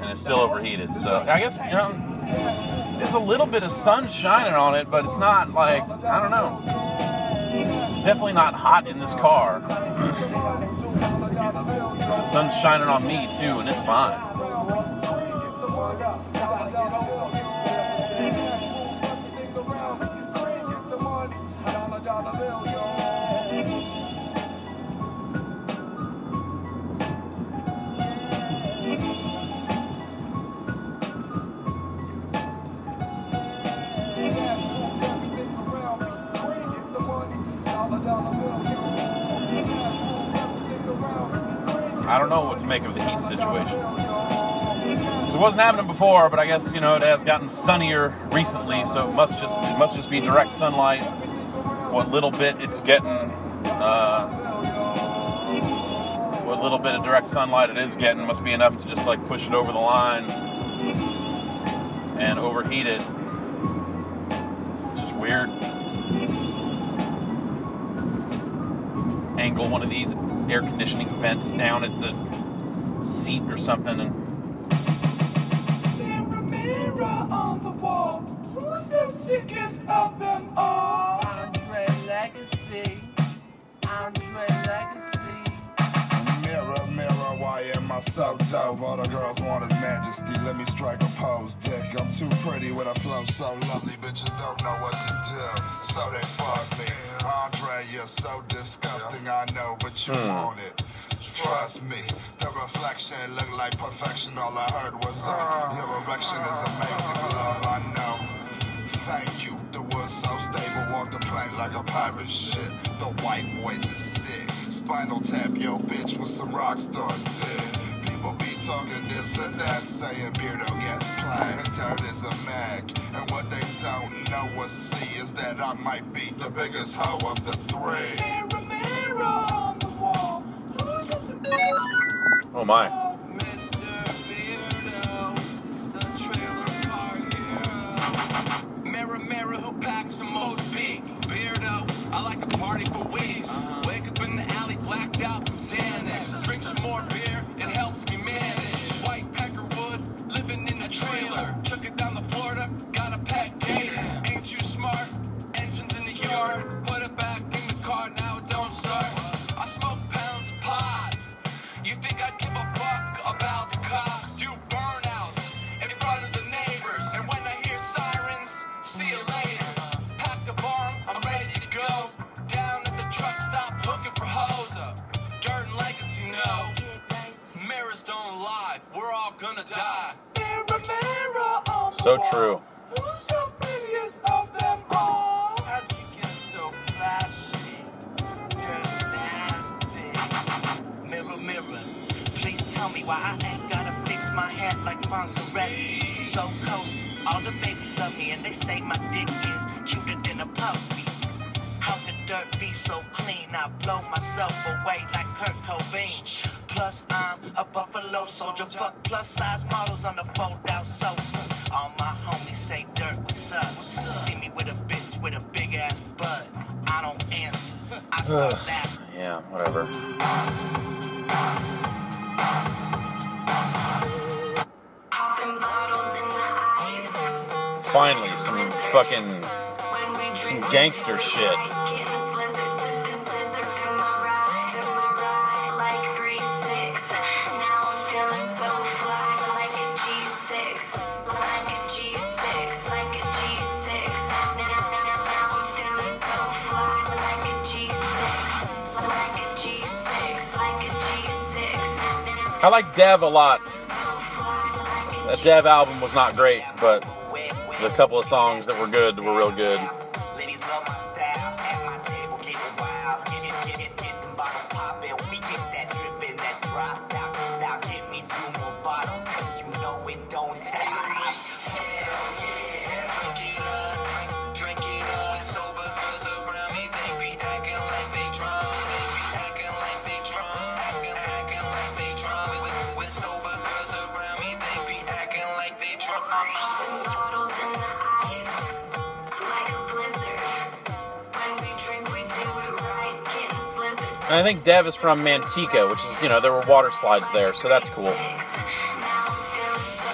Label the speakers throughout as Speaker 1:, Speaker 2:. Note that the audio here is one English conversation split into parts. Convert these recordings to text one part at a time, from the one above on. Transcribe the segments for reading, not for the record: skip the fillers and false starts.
Speaker 1: and it's still overheated. So I guess, you know, there's a little bit of sun shining on it, but it's not like, I don't know. It's definitely not hot in this car. The sun's shining on me too, and it's fine. I don't know what to make of the heat situation. It wasn't happening before, but I guess, you know, it has gotten sunnier recently, so it must just be direct sunlight. What little bit it's getting, what little bit of direct sunlight it is getting must be enough to just like push it over the line and overheat it. It's just weird. Angle one of these air conditioning vents down at the seat or something, and
Speaker 2: mirror on the wall, who's the sickest of them all? Andre Legacy, Andre Legacy.
Speaker 3: Mirror, mirror, why am I so dope? All the girls want is majesty, let me strike a pose, dick. I'm too pretty with a flow so lovely, bitches don't know what to do, so they fuck me. Andre, you're so disgusting, I know, but you want it. Trust me, the reflection looked like perfection. All I heard was, your erection is amazing, love, I know. Thank you, the wood's so stable, walk the plank like a pirate shit. The white boys is sick, Spinal Tap your bitch with some rockstar dick. People be talking this and that, saying Beardo gets plain. Dirt is a mag, and what they don't know or see is that I might be the biggest hoe of the three.
Speaker 2: Mirror, mirror on the wall, who's just a
Speaker 1: oh my.
Speaker 2: Mr. Beardo, the trailer park hero. Mirror, mirror, who packs the most beat? Beardo, I like to party for weeks. Wake up in the alley, blacked out from Xanax. Drink some more beer, it helps me manage. White Peckerwood, living in a trailer. Took it down to Florida, got a pet gator. Ain't you smart? Engines in the yard. Put it back in the car, now it don't start. I smoke pounds of pot. You think I'd give a fuck about the cops? Do burnouts in front of the neighbors. And when I hear sirens, see you later. Pack the bomb, I'm ready to go. Down at the truck stop looking for Hosa. Dirt and Legacy, no. Mirrors don't lie, we're all gonna die. Mirror, mirror on the
Speaker 1: So
Speaker 2: wall,
Speaker 1: true.
Speaker 2: who's the prettiest of them all? How'd you get so flashy? Dirty nasty.
Speaker 4: Mirror, mirror, please tell me why I ain't gotta fix my hat like Fonseretti. So cozy, all the babies love me and they say my dick is cuter than a puppy. How could dirt be so clean? I blow myself away like Kurt Cobain. Plus I'm a Buffalo Soldier, fuck plus size models on the fold-out sofa. All my homies say dirt, what's up? See me with a bitch with a big ass butt. I don't answer, I start laughing.
Speaker 1: Yeah, whatever. Finally, some gangster shit. I like Dev a lot. That Dev album was not great, but the couple of songs that were good were real good.
Speaker 4: Ladies love my style. At my table, get wild. Get them bottles poppin'. We get that drippin', that drop. Now get me 2 more bottles, cause you know it don't stop. Hell yeah. Drink it up. Sober girls around me, they be acting like they drunk. They be acting like they drunk. Acting like they drunk. With sober girls around me, they be acting like they drunk.
Speaker 5: Bottles in the ice, like a blizzard. When we drink, we do it right, getting slizzards.
Speaker 1: And I think Dev is from Manteca, which is, you know, there were water slides there, so that's cool.
Speaker 5: Now I'm feeling so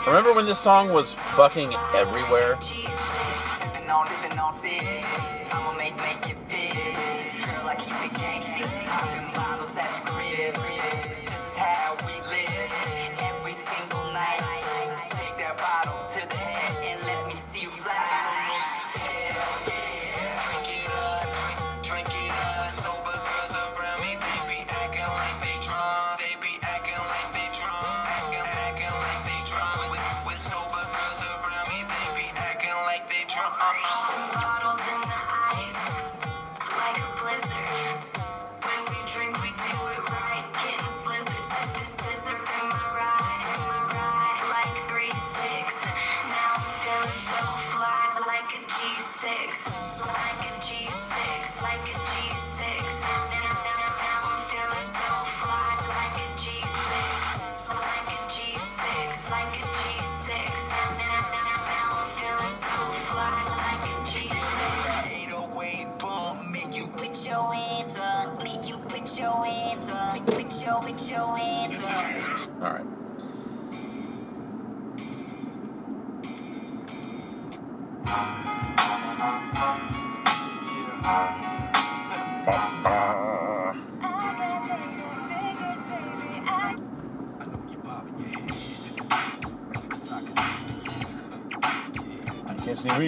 Speaker 1: Remember when this song was fucking everywhere?
Speaker 4: Sipping on this. I'ma make it big. Girl, I keep it gangsters. Popping bottles at the crib. This is how we live. Every single night. Take that bottle to the head and let me see you fly. Hell yeah. Drink it up. Sober girls around me, they be acting like they drunk. They be acting like they drunk. Acting like they drunk. With sober girls around me, they be acting like they drunk.
Speaker 5: Bottles in the ice, like a blizzard. When we drink, we do it right. Getting slizzard, sipping scissor in my ride, like 3-6. Now I'm feeling so fly, like a G6, like a G6, like a G6. Now I'm feeling so fly, like a G6, like a G6, like a G6. Now I'm feeling so fly, like a G6.
Speaker 4: 808 bump, make you
Speaker 5: Put your hands up, make you put your hands up, put your hands up.
Speaker 1: All right.
Speaker 2: I know you're bobbing your head. 'Cause I can see.
Speaker 1: Can't see me.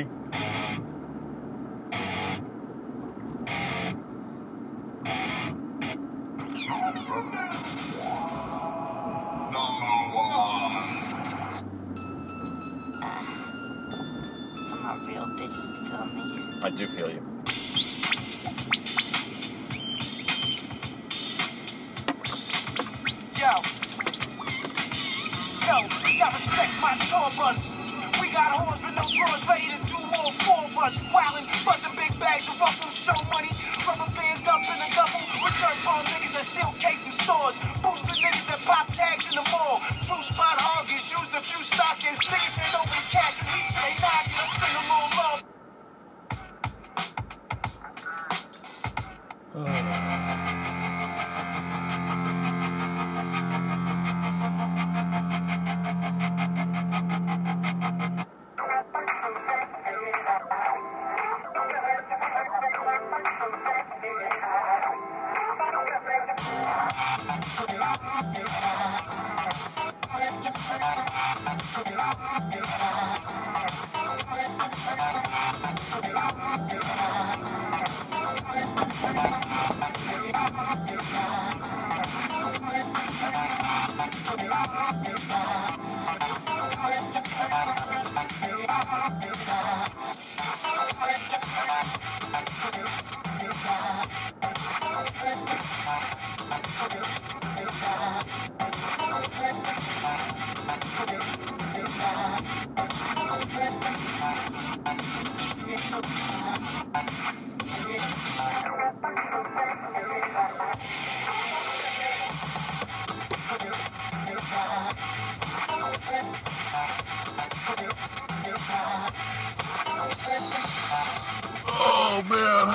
Speaker 5: Some of my real bitches feel me.
Speaker 1: I do feel you.
Speaker 2: Yo, y'all respect my tour bus. We got horns with no drawers, ready to do all four of us. Wildin', bustin' big bags of ruffles, show money. Rubber bands up in a double. With dirt bomb niggas that steal cake from stores. Boosted niggas that pop tags in the mall. True spot hoggers, used a few stockings. Niggas hand over the cash and reach to they noggin. I sing them all love.
Speaker 1: Oh man.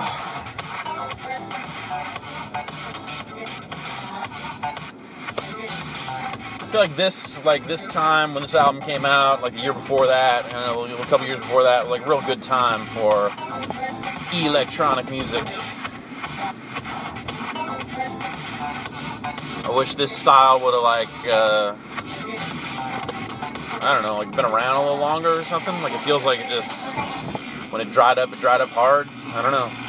Speaker 1: I feel like this time when this album came out, like the year before that, and a couple years before that, like real good time for electronic music. I wish this style would have I don't know, like been around a little longer or something. Like it feels like it just, when it dried up hard. I don't know.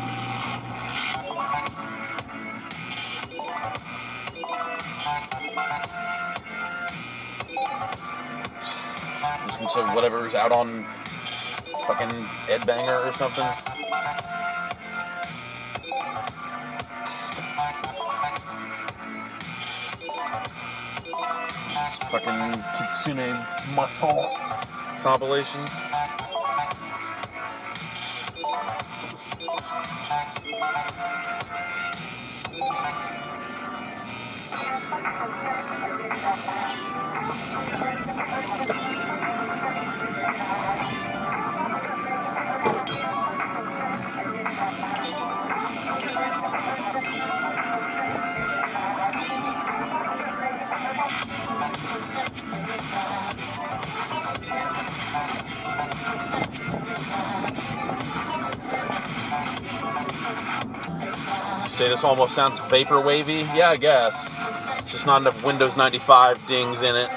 Speaker 1: Listen to whatever's out on fucking Ed Banger or something. Fucking Kitsune Muscle compilations. say this almost sounds vapor wavy. Yeah, I guess. It's just not enough Windows 95 dings in it.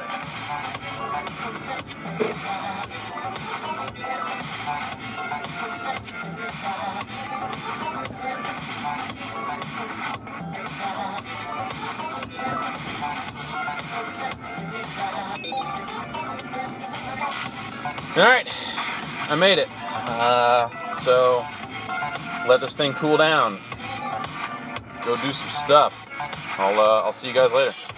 Speaker 1: Alright, I made it. So let this thing cool down. Go do some stuff. I'll see you guys later.